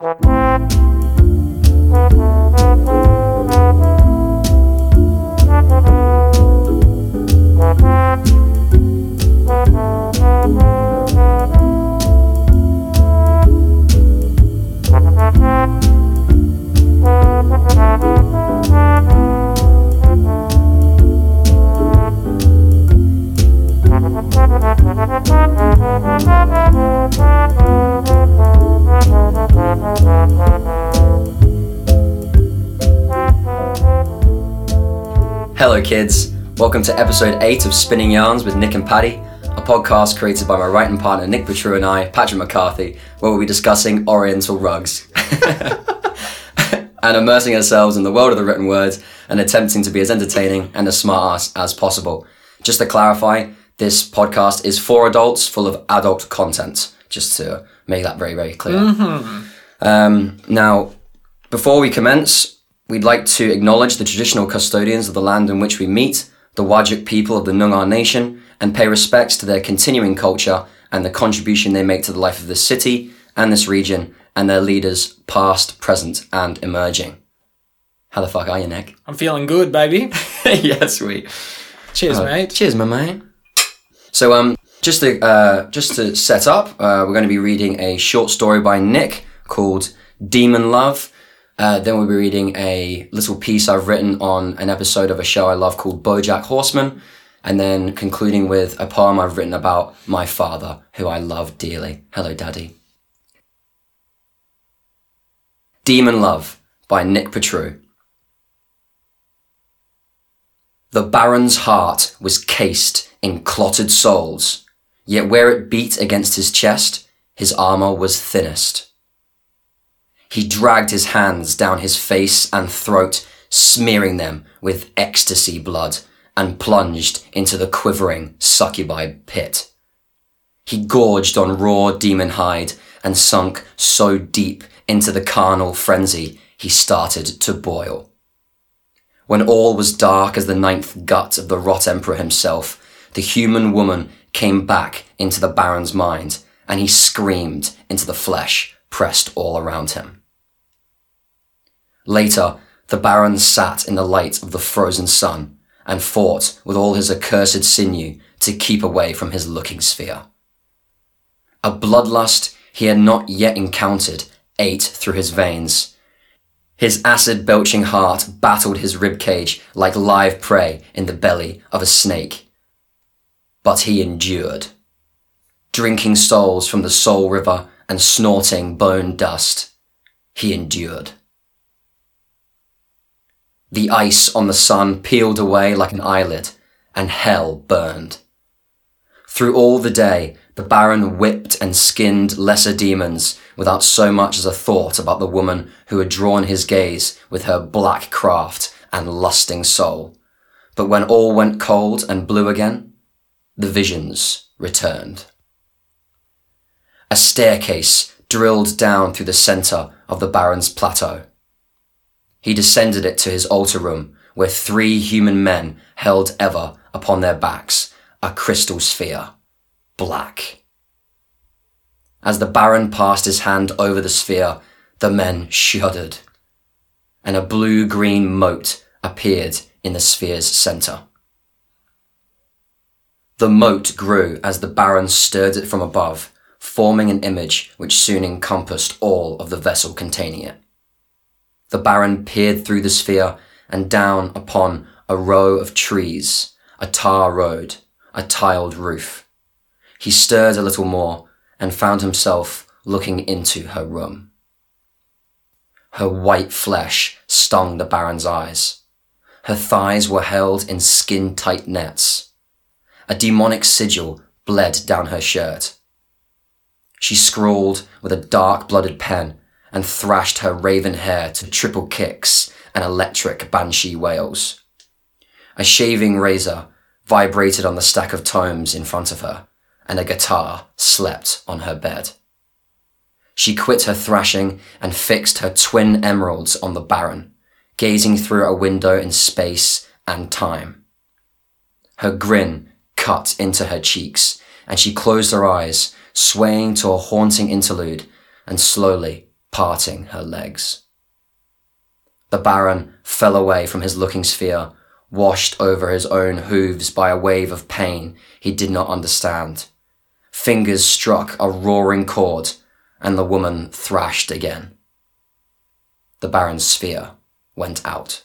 Hello kids, welcome to episode 8 of Spinning Yarns with Nick and Paddy, a podcast created by my writing partner Nick Petru and I, Patrick McCarthy, where we'll be discussing Oriental rugs and immersing ourselves in the world of the written word and attempting to be as entertaining and as smart as possible. Just to clarify, this podcast is for adults, full of adult content, just to make that very, very clear. Now, before we commence, we'd like to acknowledge the traditional custodians of the land in which we meet, the Whadjuk people of the Noongar Nation, and pay respects to their continuing culture and the contribution they make to the life of this city and this region, and their leaders past, present, and emerging. How the fuck are you, Nick? I'm feeling good, baby. Yeah, sweet. Cheers, mate. Cheers, my mate. So, just to set up, we're going to be reading a short story by Nick called Demon Love. Then we'll be reading a little piece I've written on an episode of a show I love called BoJack Horseman, and then concluding with a poem I've written about my father, who I love dearly. Hello, Daddy. Demon Love by Nick Petru. The Baron's heart was cased in clotted soles, yet where it beat against his chest, his armour was thinnest. He dragged his hands down his face and throat, smearing them with ecstasy blood, and plunged into the quivering succubi pit. He gorged on raw demon hide and sunk so deep into the carnal frenzy he started to boil. When all was dark as the ninth gut of the rot emperor himself, the human woman came back into the Baron's mind, and he screamed into the flesh pressed all around him. Later, the Baron sat in the light of the frozen sun and fought with all his accursed sinew to keep away from his looking sphere. A bloodlust he had not yet encountered ate through his veins. His acid-belching heart battled his ribcage like live prey in the belly of a snake. But he endured, drinking souls from the soul river and snorting bone dust. He endured. The ice on the sun peeled away like an eyelid, and hell burned. Through all the day, the Baron whipped and skinned lesser demons without so much as a thought about the woman who had drawn his gaze with her black craft and lusting soul. But when all went cold and blue again, the visions returned. A staircase drilled down through the centre of the Baron's plateau. He descended it to his altar room, where 3 human men held ever upon their backs a crystal sphere, black. As the Baron passed his hand over the sphere, the men shuddered, and a blue-green moat appeared in the sphere's centre. The moat grew as the Baron stirred it from above, forming an image which soon encompassed all of the vessel containing it. The Baron peered through the sphere and down upon a row of trees, a tar road, a tiled roof. He stirred a little more and found himself looking into her room. Her white flesh stung the Baron's eyes. Her thighs were held in skin-tight nets. A demonic sigil bled down her shirt. She scrawled with a dark-blooded pen and thrashed her raven hair to triple kicks and electric banshee wails. A shaving razor vibrated on the stack of tomes in front of her, and a guitar slept on her bed. She quit her thrashing and fixed her twin emeralds on the Baron, gazing through a window in space and time. Her grin cut into her cheeks, and she closed her eyes, swaying to a haunting interlude, and slowly parting her legs. The Baron fell away from his looking sphere, washed over his own hooves by a wave of pain he did not understand. Fingers struck a roaring chord, and the woman thrashed again. The Baron's sphere went out.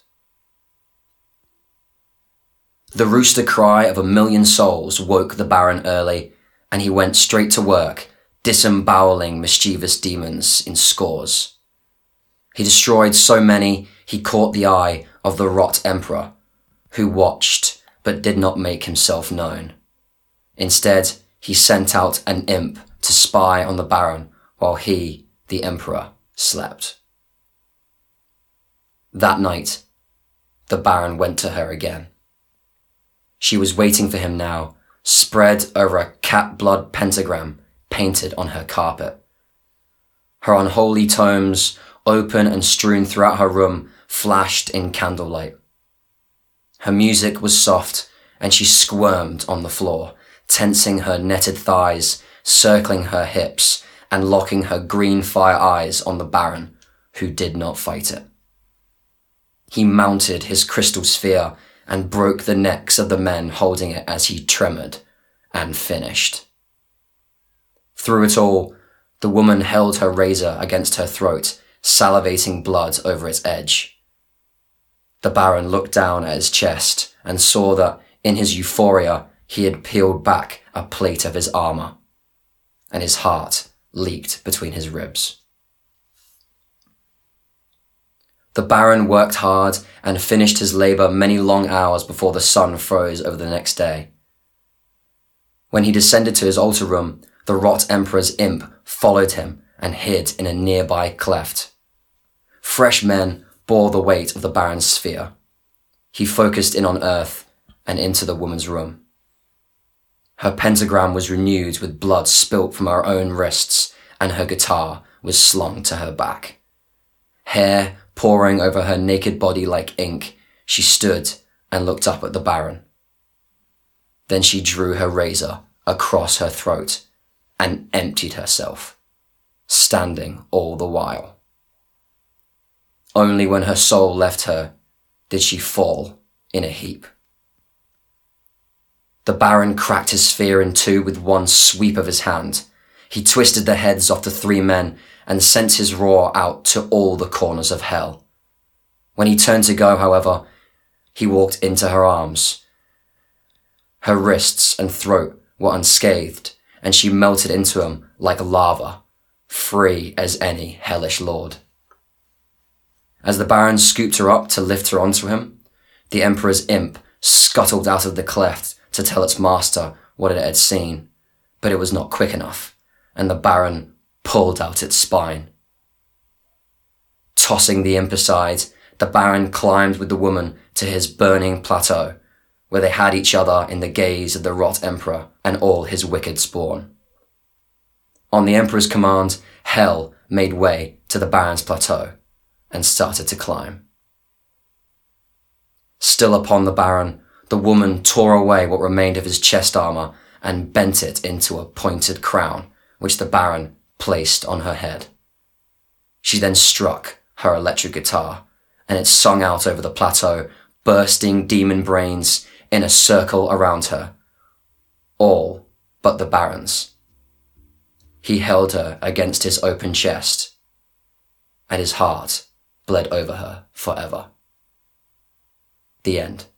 The rooster cry of 1,000,000 souls woke the Baron early, and he went straight to work, disemboweling mischievous demons in scores. He destroyed so many he caught the eye of the Rot Emperor, who watched but did not make himself known. Instead, he sent out an imp to spy on the Baron while he, the Emperor, slept. That night, the Baron went to her again. She was waiting for him now, spread over a cat blood pentagram painted on her carpet. Her unholy tomes, open and strewn throughout her room, flashed in candlelight. Her music was soft, and she squirmed on the floor, tensing her netted thighs, circling her hips, and locking her green fire eyes on the Baron, who did not fight it. He mounted his crystal sphere and broke the necks of the men holding it as he tremored and finished. Through it all, the woman held her razor against her throat, salivating blood over its edge. The Baron looked down at his chest and saw that, in his euphoria, he had peeled back a plate of his armor, and his heart leaped between his ribs. The Baron worked hard and finished his labor many long hours before the sun froze over the next day. When he descended to his altar room, the Rot Emperor's imp followed him and hid in a nearby cleft. Fresh men bore the weight of the Baron's sphere. He focused in on Earth and into the woman's room. Her pentagram was renewed with blood spilt from her own wrists, and her guitar was slung to her back. Hair pouring over her naked body like ink, she stood and looked up at the Baron. Then she drew her razor across her throat and emptied herself, standing all the while. Only when her soul left her did she fall in a heap. The Baron cracked his sphere in two with one sweep of his hand. He twisted the heads off the 3 men and sent his roar out to all the corners of hell. When he turned to go, however, he walked into her arms. Her wrists and throat were unscathed, and she melted into him like lava, free as any hellish lord. As the Baron scooped her up to lift her onto him, the Emperor's imp scuttled out of the cleft to tell its master what it had seen, but it was not quick enough, and the Baron pulled out its spine. Tossing the imp aside, the Baron climbed with the woman to his burning plateau, where they had each other in the gaze of the Rot Emperor and all his wicked spawn. On the Emperor's command, Hell made way to the Baron's plateau and started to climb. Still upon the Baron, the woman tore away what remained of his chest armor and bent it into a pointed crown, which the Baron placed on her head. She then struck her electric guitar, and it sung out over the plateau, bursting demon brains in a circle around her, all but the Baron's. He held her against his open chest, and his heart bled over her forever. The end.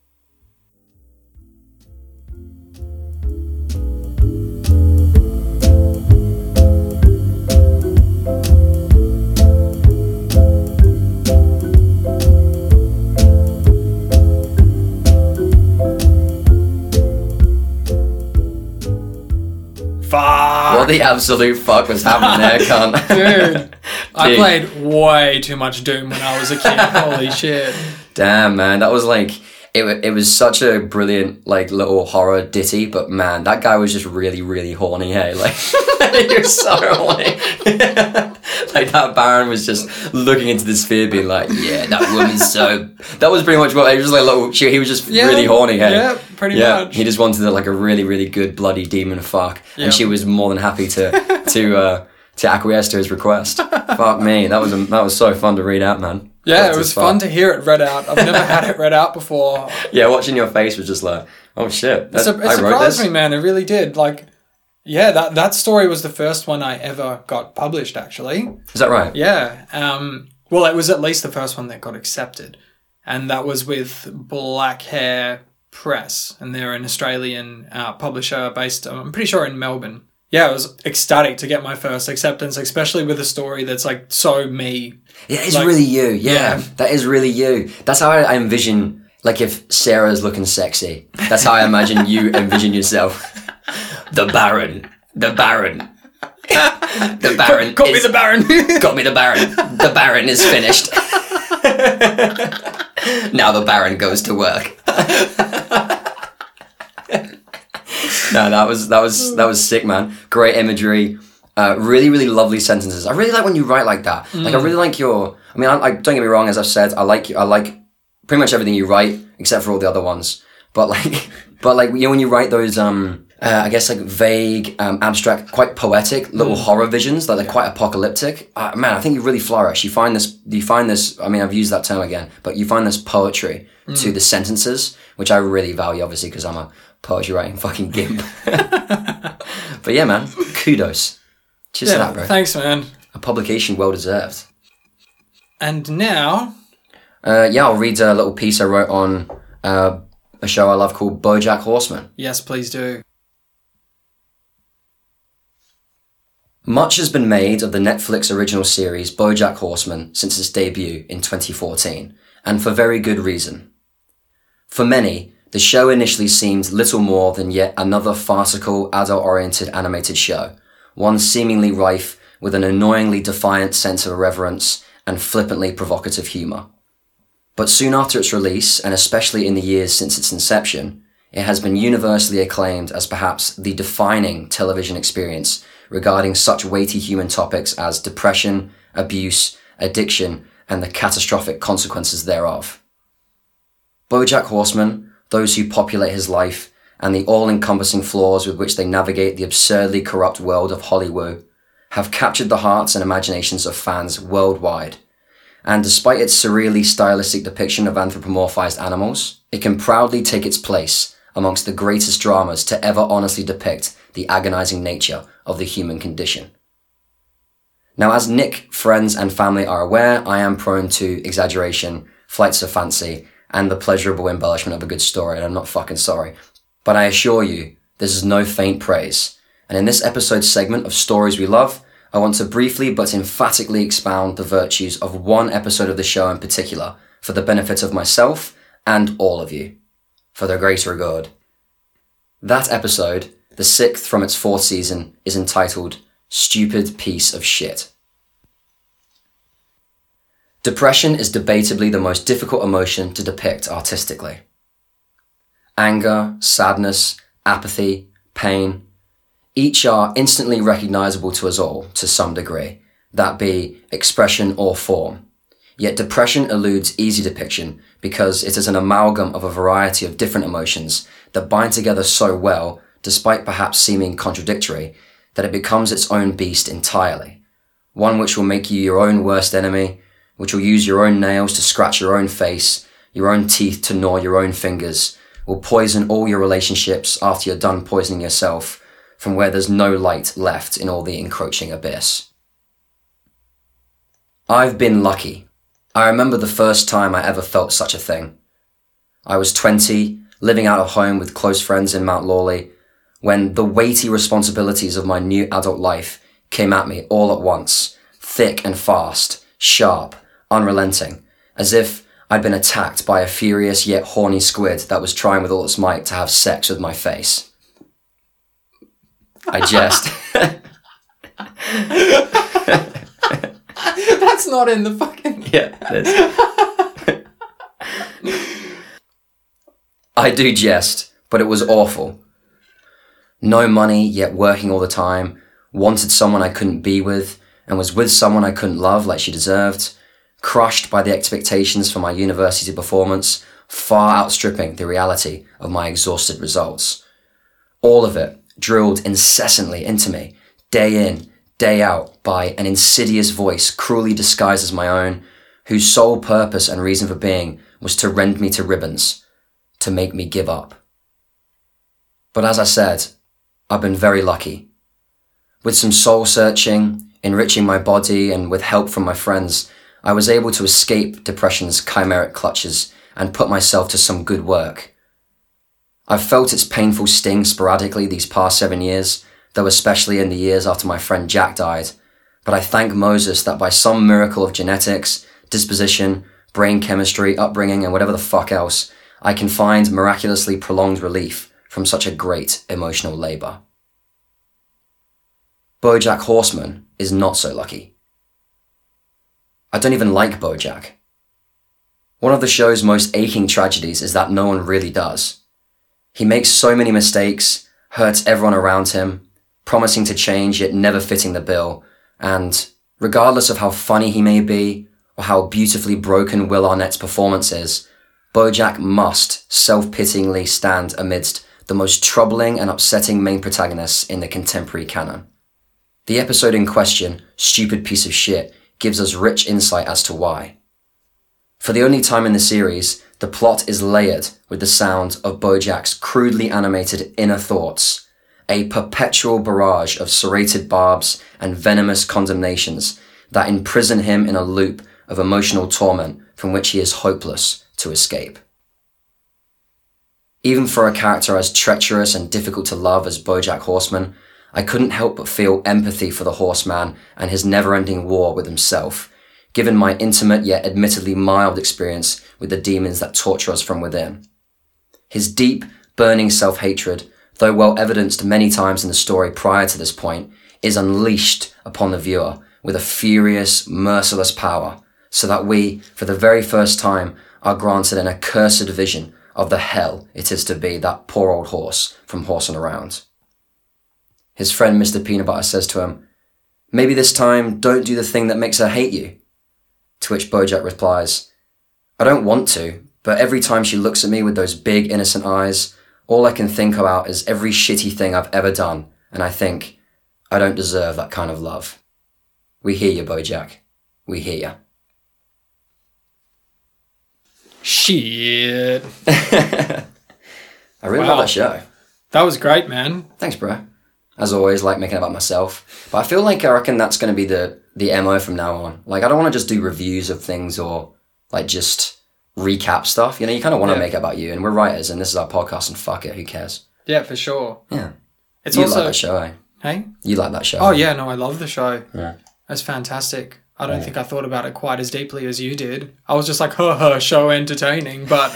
Fuck. What the absolute fuck was happening there, cunt? Dude, I played way too much Doom when I was a kid. Holy shit. Damn, man, that was like, it was such a brilliant, like, little horror ditty, but man, that guy was just really, really horny, hey? Like, he was so horny. Like, that Baron was just looking into the sphere being like, yeah, that woman's so... That was pretty much what, it was like, little, he was just really horny, hey? Yeah, pretty much. He just wanted like a really, really good bloody demon fuck, and she was more than happy to to acquiesce to his request. Fuck me, that was so fun to read out, man. Yeah, it was fun to hear it read out. I've never had it read out before. Yeah, watching your face was just like, oh shit. It surprised me, man. It really did. Like, yeah, that story was the first one I ever got published, actually. Is that right? Yeah. Well, it was at least the first one that got accepted. And that was with Black Hair Press. And they're an Australian publisher based, I'm pretty sure, in Melbourne. Yeah, I was ecstatic to get my first acceptance, especially with a story that's like so me. Yeah, it's like, really you. Yeah, that is really you. That's how I envision, like, if Sarah's looking sexy. That's how I imagine you envision yourself. The Baron. The Baron. The Baron. Got me the Baron. Got me the Baron. The Baron is finished. Now the Baron goes to work. No, that was sick, man. Great imagery. Really, really lovely sentences. I really like when you write like that. Like, I really like your. I mean, I don't get me wrong. As I've said, I like pretty much everything you write, except for all the other ones. But like, you know, when you write those, I guess, like, vague, abstract, quite poetic little horror visions, that they're quite apocalyptic. Man, I think you really flourish. You find this. I mean, I've used that term again, but you find this poetry to the sentences, which I really value, obviously, because I'm a poetry writing fucking gimp. But yeah, man, kudos. Cheers to that, bro. Thanks, man. A publication well deserved. And now, I'll read a little piece I wrote on a show I love called BoJack Horseman. Yes, please do. Much has been made of the Netflix original series BoJack Horseman since its debut in 2014, and for very good reason. For many, the show initially seemed little more than yet another farcical, adult-oriented animated show, one seemingly rife with an annoyingly defiant sense of irreverence and flippantly provocative humour. But soon after its release, and especially in the years since its inception, it has been universally acclaimed as perhaps the defining television experience regarding such weighty human topics as depression, abuse, addiction, and the catastrophic consequences thereof. BoJack Horseman, those who populate his life, and the all-encompassing flaws with which they navigate the absurdly corrupt world of Hollywood, have captured the hearts and imaginations of fans worldwide. And despite its surreally stylistic depiction of anthropomorphized animals, it can proudly take its place amongst the greatest dramas to ever honestly depict the agonizing nature of the human condition. Now, as Nick, friends, and family are aware, I am prone to exaggeration, flights of fancy, and the pleasurable embellishment of a good story, and I'm not fucking sorry. But I assure you, this is no faint praise. And in this episode's segment of Stories We Love, I want to briefly but emphatically expound the virtues of one episode of the show in particular, for the benefit of myself and all of you, for the greater good. That episode, the 6th from its 4th season, is entitled Stupid Piece of Shit. Depression is debatably the most difficult emotion to depict artistically. Anger, sadness, apathy, pain, each are instantly recognizable to us all to some degree, that be expression or form. Yet depression eludes easy depiction because it is an amalgam of a variety of different emotions that bind together so well, despite perhaps seeming contradictory, that it becomes its own beast entirely. One which will make you your own worst enemy, which will use your own nails to scratch your own face, your own teeth to gnaw your own fingers, will poison all your relationships after you're done poisoning yourself, from where there's no light left in all the encroaching abyss. I've been lucky. I remember the first time I ever felt such a thing. I was 20, living out of home with close friends in Mount Lawley, when the weighty responsibilities of my new adult life came at me all at once, thick and fast, sharp, unrelenting, as if I'd been attacked by a furious yet horny squid that was trying with all its might to have sex with my face. I jest. That's not in the fucking... Yeah, it is. I do jest, but it was awful. No money, yet working all the time, wanted someone I couldn't be with, and was with someone I couldn't love like she deserved, crushed by the expectations for my university performance, far outstripping the reality of my exhausted results. All of it drilled incessantly into me, day in, day out by an insidious voice cruelly disguised as my own, whose sole purpose and reason for being was to rend me to ribbons, to make me give up. But as I said, I've been very lucky. With some soul searching, enriching my body, and with help from my friends, I was able to escape depression's chimeric clutches and put myself to some good work. I've felt its painful sting sporadically these past 7 years, though especially in the years after my friend Jack died, but I thank Moses that by some miracle of genetics, disposition, brain chemistry, upbringing, and whatever the fuck else, I can find miraculously prolonged relief from such a great emotional labour. BoJack Horseman is not so lucky. I don't even like BoJack. One of the show's most aching tragedies is that no one really does. He makes so many mistakes, hurts everyone around him, promising to change yet never fitting the bill, and regardless of how funny he may be, or how beautifully broken Will Arnett's performance is, BoJack must self-pityingly stand amidst the most troubling and upsetting main protagonists in the contemporary canon. The episode in question, Stupid Piece of Shit, gives us rich insight as to why. For the only time in the series, the plot is layered with the sound of BoJack's crudely animated inner thoughts, a perpetual barrage of serrated barbs and venomous condemnations that imprison him in a loop of emotional torment from which he is hopeless to escape. Even for a character as treacherous and difficult to love as BoJack Horseman, I couldn't help but feel empathy for the horseman and his never-ending war with himself, given my intimate yet admittedly mild experience with the demons that torture us from within. His deep, burning self-hatred, though well evidenced many times in the story prior to this point, is unleashed upon the viewer with a furious, merciless power, so that we, for the very first time, are granted an accursed vision of the hell it is to be that poor old horse from horsing around. His friend Mr. Peanut Butter says to him, "Maybe this time don't do the thing that makes her hate you." To which BoJack replies, "I don't want to, but every time she looks at me with those big innocent eyes, all I can think about is every shitty thing I've ever done, and I think, I don't deserve that kind of love." We hear you, BoJack. We hear you. Shit. I really love that show. That was great, man. Thanks, bro. As always, like making it about myself. But I feel like I reckon that's going to be the MO from now on. Like, I don't want to just do reviews of things or, like, just recap stuff. You know, you kind of want to make it about you. And we're writers, and this is our podcast, and fuck it, who cares? Yeah, for sure. Yeah. It's you also... like that show, eh? Hey? You like that show. Oh, yeah, no, I love the show. Yeah. That's fantastic. I don't think I thought about it quite as deeply as you did. I was just like, show entertaining, but...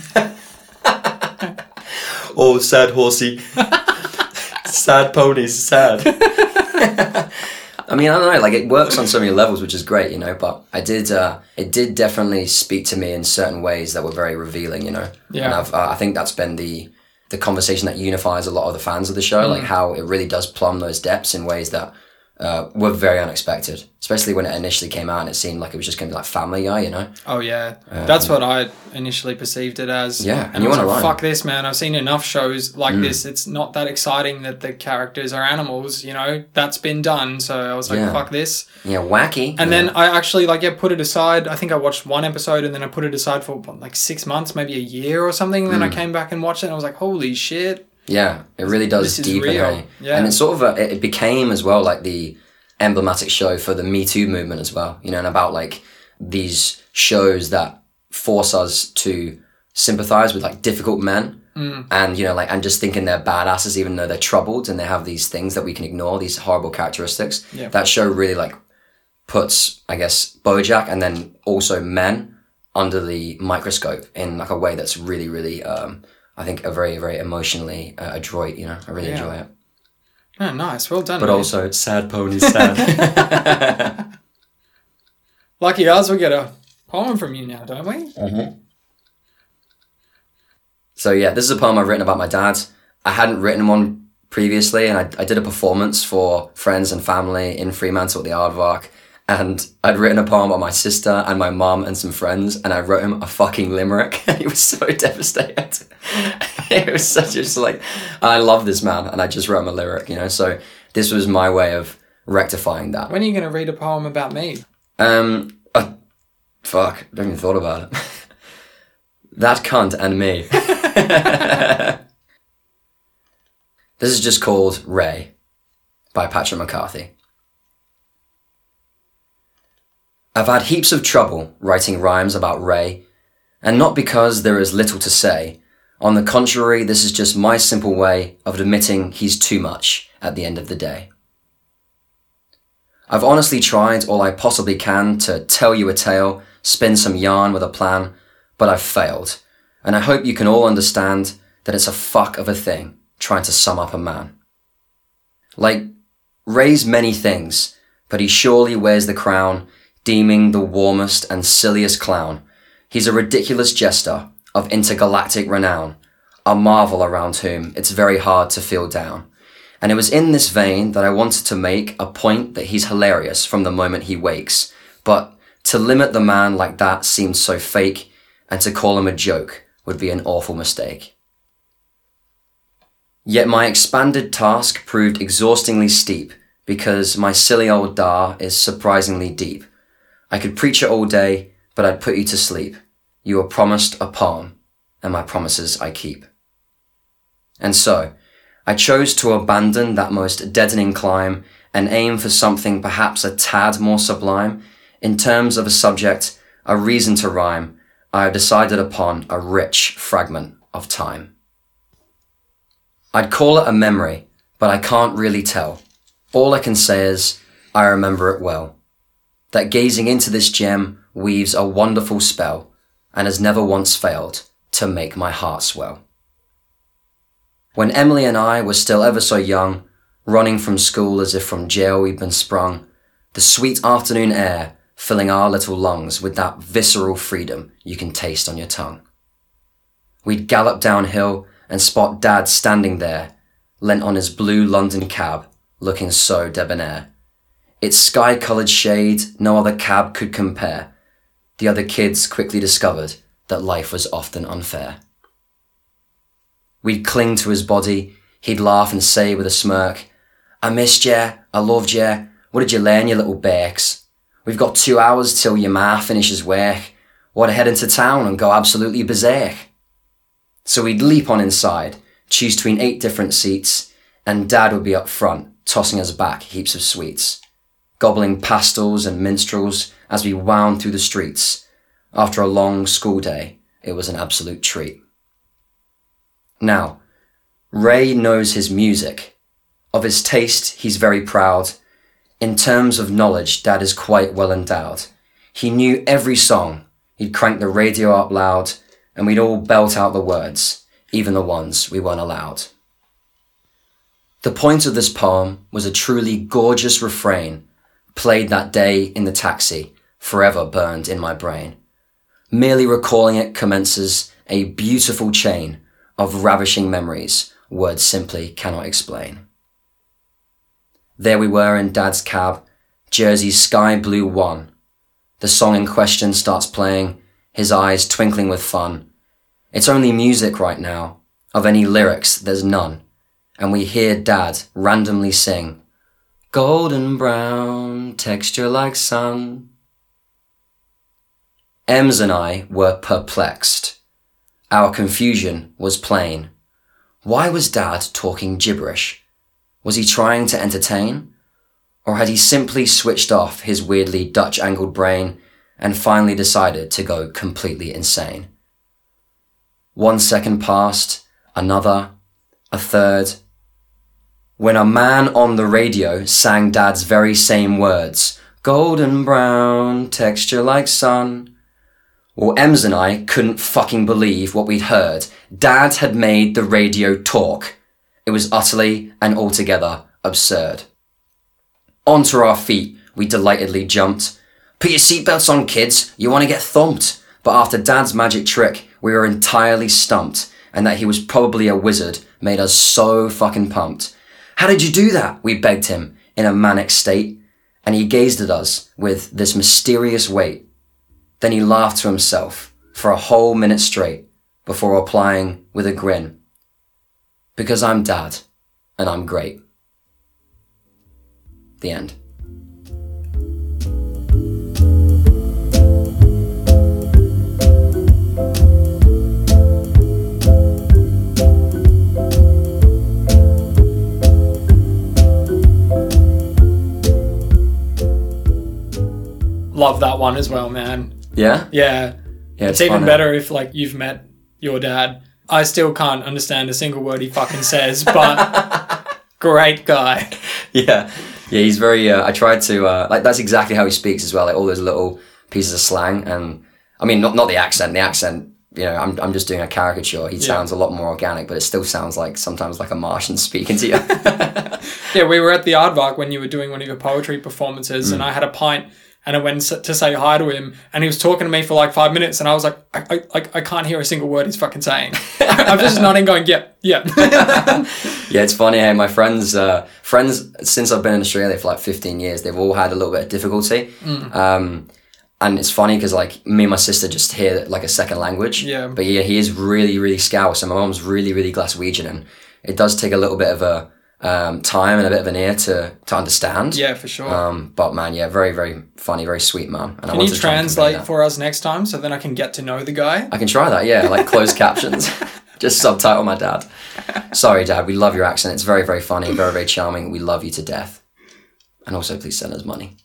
Oh, sad horsey. Sad ponies, sad. I mean, I don't know, like, it works on so many levels, which is great, you know, but it did definitely speak to me in certain ways that were very revealing, you know? Yeah. And I think that's been the conversation that unifies a lot of the fans of the show, like how it really does plumb those depths in ways that were very unexpected, especially when it initially came out and it seemed like it was just going to be like Family Guy, you know? Oh, yeah. That's what I initially perceived it as. Yeah, and you want to like, fuck this, man. I've seen enough shows like this. It's not that exciting that the characters are animals, you know? That's been done. So I was like, fuck this. Yeah, wacky. And then I actually, put it aside. I think I watched one episode and then I put it aside for, 6 months, maybe a year or something. And then I came back and watched it and I was like, holy shit. Yeah, it really does deepen, hey? Yeah. And it's sort of it became as well like the emblematic show for the Me Too movement as well, you know, and about like these shows that force us to sympathize with like difficult men and, you know, like, and just thinking they're badasses even though they're troubled and they have these things that we can ignore, these horrible characteristics. Yeah. That show really like puts, I guess, BoJack and then also men under the microscope in like a way that's really, really, I think a very, very emotionally adroit, you know, I really enjoy it. Oh, nice. Well done. But mate. Also, sad ponies, sad. Lucky us, we get a poem from you now, don't we? Mm-hmm. So, yeah, this is a poem I've written about my dad. I hadn't written one previously, and I did a performance for friends and family in Fremantle at the Aardvark. And I'd written a poem about my sister and my mum and some friends, and I wrote him a fucking limerick, and he was so devastated. It was such just like, I love this man, and I just wrote him a lyric, you know? So this was my way of rectifying that. When are you going to read a poem about me? Fuck, I haven't even thought about it. That cunt and me. This is just called Ray by Patrick McCarthy. I've had heaps of trouble writing rhymes about Ray, and not because there is little to say. On the contrary, this is just my simple way of admitting he's too much at the end of the day. I've honestly tried all I possibly can to tell you a tale, spin some yarn with a plan, but I've failed, and I hope you can all understand that it's a fuck of a thing trying to sum up a man. Like, Ray's many things, but he surely wears the crown, deeming the warmest and silliest clown. He's a ridiculous jester of intergalactic renown, a marvel around whom it's very hard to feel down. And it was in this vein that I wanted to make a point that he's hilarious from the moment he wakes, but to limit the man like that seemed so fake, and to call him a joke would be an awful mistake. Yet my expanded task proved exhaustingly steep, because my silly old da is surprisingly deep. I could preach it all day, but I'd put you to sleep. You were promised a poem, and my promises I keep. And so, I chose to abandon that most deadening climb and aim for something perhaps a tad more sublime. In terms of a subject, a reason to rhyme, I have decided upon a rich fragment of time. I'd call it a memory, but I can't really tell. All I can say is, I remember it well. That gazing into this gem weaves a wonderful spell, and has never once failed to make my heart swell. When Emily and I were still ever so young, running from school as if from jail we'd been sprung, the sweet afternoon air filling our little lungs with that visceral freedom you can taste on your tongue. We'd gallop downhill and spot Dad standing there, leant on his blue London cab, looking so debonair. Its sky-coloured shade no other cab could compare. The other kids quickly discovered that life was often unfair. We'd cling to his body, he'd laugh and say with a smirk, I missed ya, I loved ya, what did you learn, you little bakes? We've got 2 hours till your ma finishes work. What, head into town and go absolutely berserk? So we'd leap on inside, choose between 8 different seats, and Dad would be up front, tossing us back heaps of sweets, gobbling pastels and minstrels as we wound through the streets. After a long school day, it was an absolute treat. Now, Ray knows his music. Of his taste, he's very proud. In terms of knowledge, Dad is quite well endowed. He knew every song. He'd crank the radio up loud, and we'd all belt out the words, even the ones we weren't allowed. The point of this poem was a truly gorgeous refrain, played that day in the taxi, forever burned in my brain. Merely recalling it commences a beautiful chain of ravishing memories words simply cannot explain. There we were in Dad's cab, Jersey's sky blue one. The song in question starts playing, his eyes twinkling with fun. It's only music right now, of any lyrics there's none, and we hear Dad randomly sing, golden brown, texture like sun. Ems and I were perplexed. Our confusion was plain. Why was Dad talking gibberish? Was he trying to entertain? Or had he simply switched off his weirdly Dutch-angled brain and finally decided to go completely insane? 1 second passed, another, a third. When a man on the radio sang Dad's very same words, golden brown, texture like sun. Well, Ems and I couldn't fucking believe what we'd heard. Dad had made the radio talk. It was utterly and altogether absurd. Onto our feet, we delightedly jumped. Put your seatbelts on, kids, you want to get thumped. But after Dad's magic trick, we were entirely stumped, and that he was probably a wizard made us so fucking pumped. How did you do that? We begged him in a manic state, and he gazed at us with this mysterious weight. Then he laughed to himself for a whole minute straight before replying with a grin, because I'm Dad and I'm great. The end. Love that one as well, man. Yeah? Yeah. Yeah, It's even fun, better if, like, you've met your dad. I still can't understand a single word he fucking says, but great guy. Yeah. Yeah, he's very, I tried to, like, that's exactly how he speaks as well, like, all those little pieces of slang, and, I mean, not the accent, you know, I'm just doing a caricature, he sounds a lot more organic, but it still sounds like, sometimes like a Martian speaking to you. Yeah, we were at the Aardvark when you were doing one of your poetry performances, and I had a pint, and I went to say hi to him, and he was talking to me for like 5 minutes, and I was like, I can't hear a single word he's fucking saying. I'm just nodding going, yeah. Yeah, it's funny, hey, my friends, since I've been in Australia for like 15 years, they've all had a little bit of difficulty. And it's funny because, like, me and my sister just hear like a second language. Yeah. But yeah, he is really, really Scouse, and my mum's really, really Glaswegian, and it does take a little bit of a time and a bit of an ear to understand. Yeah, for sure. But man, yeah, very, very funny, very sweet man. And Can you translate for us next time so then I can get to know the guy? I can try that, yeah, like closed captions. Just subtitle my dad. Sorry, Dad, we love your accent. It's very, very funny, very, very charming. We love you to death. And also, please send us money.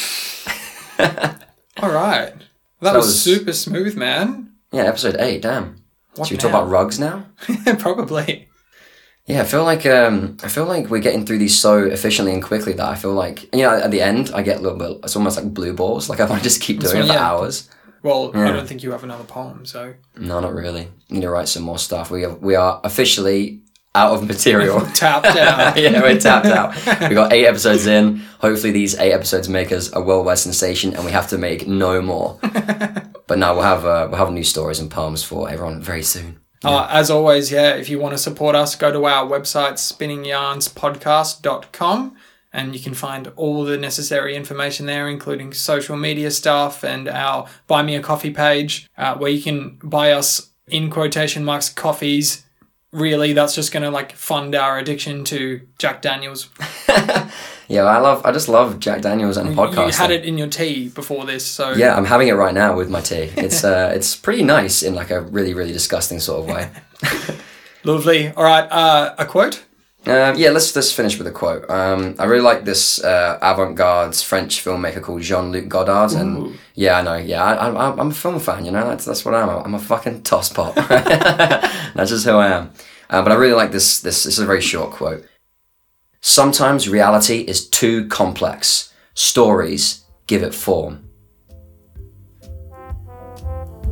All right. That was super smooth, man. Yeah, episode 8, damn. What Should we talk about rugs now? Probably. Yeah, I feel like we're getting through these so efficiently and quickly that I feel like, you know, at the end I get a little bit, it's almost like blue balls. Like I want to just keep doing it for hours. Well, I don't think you have another poem, so. No, not really. Need to write some more stuff. We are officially out of material. Tapped out. Yeah, we're tapped out. We got 8 episodes in. Hopefully these 8 episodes make us a worldwide sensation and we have to make no more. But no, we'll have new stories and poems for everyone very soon. As always, if you want to support us, go to our website, spinningyarnspodcast.com, and you can find all the necessary information there, including social media stuff and our Buy Me a Coffee page, where you can buy us, in quotation marks, coffees. Really, that's just going to like fund our addiction to Jack Daniels. Yeah, I just love Jack Daniels and podcasting. You had it in your tea before this, so... Yeah, I'm having it right now with my tea. It's pretty nice in like a really, really disgusting sort of way. Lovely. All right, a quote? Let's finish with a quote. I really like this avant-garde French filmmaker called Jean-Luc Godard, and I know, I'm a film fan, you know, that's what I am. I'm a fucking tosspot. That's just who I am. But I really like this. This is a very short quote. Sometimes reality is too complex. Stories give it form.